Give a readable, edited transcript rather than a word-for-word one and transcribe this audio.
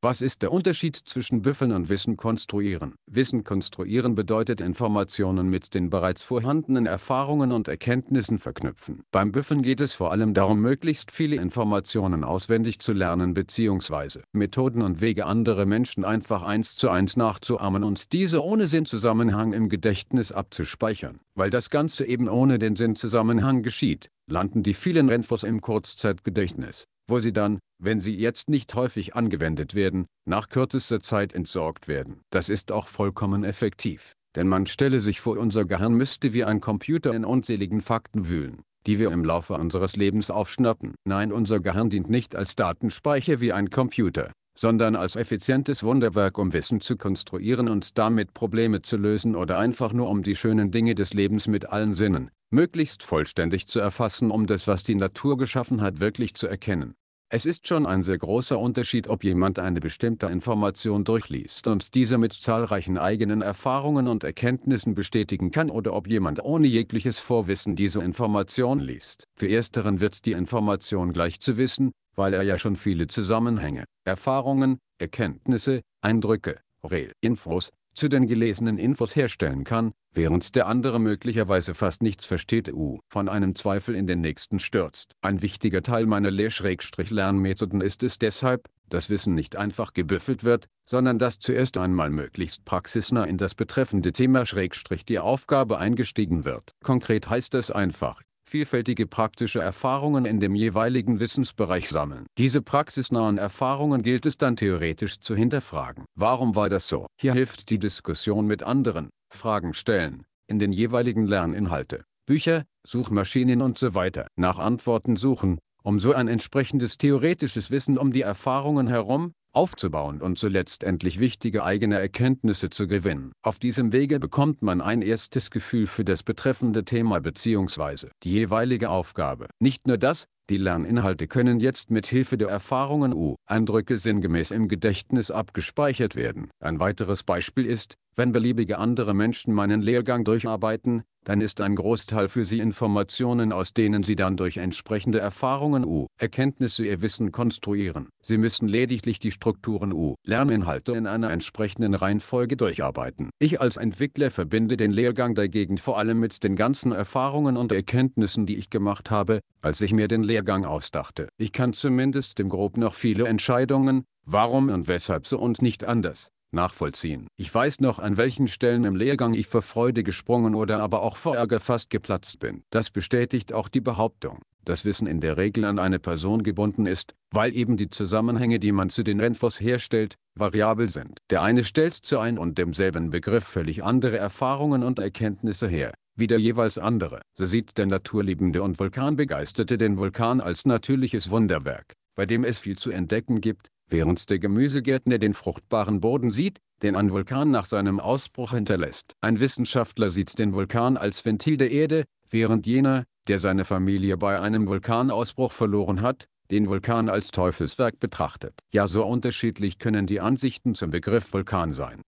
Was ist der Unterschied zwischen Büffeln und Wissen konstruieren? Wissen konstruieren bedeutet Informationen mit den bereits vorhandenen Erfahrungen und Erkenntnissen verknüpfen. Beim Büffeln geht es vor allem darum, möglichst viele Informationen auswendig zu lernen bzw. Methoden und Wege anderer Menschen einfach 1:1 nachzuahmen und diese ohne Sinnzusammenhang im Gedächtnis abzuspeichern. Weil das Ganze eben ohne den Sinnzusammenhang geschieht, landen die vielen Infos im Kurzzeitgedächtnis, wo sie dann, wenn sie jetzt nicht häufig angewendet werden, nach kürzester Zeit entsorgt werden. Das ist auch vollkommen effektiv, denn man stelle sich vor, unser Gehirn müsste wie ein Computer in unzähligen Fakten wühlen, die wir im Laufe unseres Lebens aufschnappen. Nein, unser Gehirn dient nicht als Datenspeicher wie ein Computer, sondern als effizientes Wunderwerk, um Wissen zu konstruieren und damit Probleme zu lösen oder einfach nur um die schönen Dinge des Lebens mit allen Sinnen möglichst vollständig zu erfassen, um das, was die Natur geschaffen hat, wirklich zu erkennen. Es ist schon ein sehr großer Unterschied, ob jemand eine bestimmte Information durchliest und diese mit zahlreichen eigenen Erfahrungen und Erkenntnissen bestätigen kann oder ob jemand ohne jegliches Vorwissen diese Information liest. Für Ersteren wird die Information gleich zu wissen, weil er ja schon viele Zusammenhänge, Erfahrungen, Erkenntnisse, Eindrücke, Infos zu den gelesenen Infos herstellen kann, während der andere möglicherweise fast nichts versteht von einem Zweifel in den nächsten stürzt. Ein wichtiger Teil meiner Lehr-Lernmethoden ist es deshalb, dass Wissen nicht einfach gebüffelt wird, sondern dass zuerst einmal möglichst praxisnah in das betreffende Thema / die Aufgabe eingestiegen wird. Konkret heißt es einfach, vielfältige praktische Erfahrungen in dem jeweiligen Wissensbereich sammeln. Diese praxisnahen Erfahrungen gilt es dann theoretisch zu hinterfragen. Warum war das so? Hier hilft die Diskussion mit anderen, Fragen stellen, in den jeweiligen Lerninhalte, Bücher, Suchmaschinen usw. nach Antworten suchen, um so ein entsprechendes theoretisches Wissen um die Erfahrungen herum aufzubauen und so letztendlich wichtige eigene Erkenntnisse zu gewinnen. Auf diesem Wege bekommt man ein erstes Gefühl für das betreffende Thema bzw. die jeweilige Aufgabe. Nicht nur das, die Lerninhalte können jetzt mit Hilfe der Erfahrungen Eindrücke sinngemäß im Gedächtnis abgespeichert werden. Ein weiteres Beispiel ist, wenn beliebige andere Menschen meinen Lehrgang durcharbeiten, dann ist ein Großteil für sie Informationen, aus denen sie dann durch entsprechende Erfahrungen Erkenntnisse ihr Wissen konstruieren. Sie müssen lediglich die Strukturen Lerninhalte in einer entsprechenden Reihenfolge durcharbeiten. Ich als Entwickler verbinde den Lehrgang dagegen vor allem mit den ganzen Erfahrungen und Erkenntnissen, die ich gemacht habe, als ich mir den Lehrgang ausdachte. Ich kann zumindest im Grob noch viele Entscheidungen, warum und weshalb so und nicht anders, nachvollziehen. Ich weiß noch, an welchen Stellen im Lehrgang ich vor Freude gesprungen oder aber auch vor Ärger fast geplatzt bin. Das bestätigt auch die Behauptung, dass Wissen in der Regel an eine Person gebunden ist, weil eben die Zusammenhänge, die man zu den Infos herstellt, variabel sind. Der eine stellt zu ein und demselben Begriff völlig andere Erfahrungen und Erkenntnisse her, wie der jeweils andere. So sieht der Naturliebende und Vulkanbegeisterte den Vulkan als natürliches Wunderwerk, bei dem es viel zu entdecken gibt, während der Gemüsegärtner den fruchtbaren Boden sieht, den ein Vulkan nach seinem Ausbruch hinterlässt. Ein Wissenschaftler sieht den Vulkan als Ventil der Erde, während jener, der seine Familie bei einem Vulkanausbruch verloren hat, den Vulkan als Teufelswerk betrachtet. Ja, so unterschiedlich können die Ansichten zum Begriff Vulkan sein.